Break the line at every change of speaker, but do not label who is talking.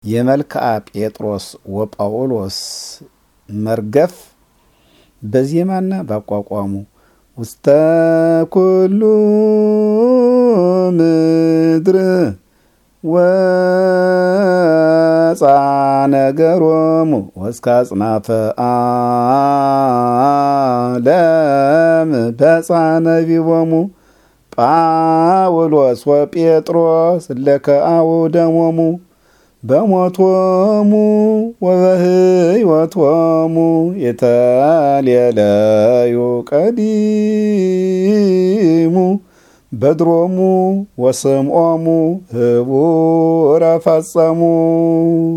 የመልክዓ ጴጥሮስ ወጳውሎስ መርገፍ በዜማና ባቋቋሙ ውስተ ኩሉ ምድር ወፃ ነገሮሙ ወስከ አጽናፈ ዓለም በፃ ነቢቦሙ ጳውሎስ ወጴጥሮስ ለከአው ደሞሙ በሞቶሙ ወበሕይወቶሙ የተሌለዩ ቀዲሙ በድሮሙ ወስምዖሙ ህቡረ ፈጸሙ።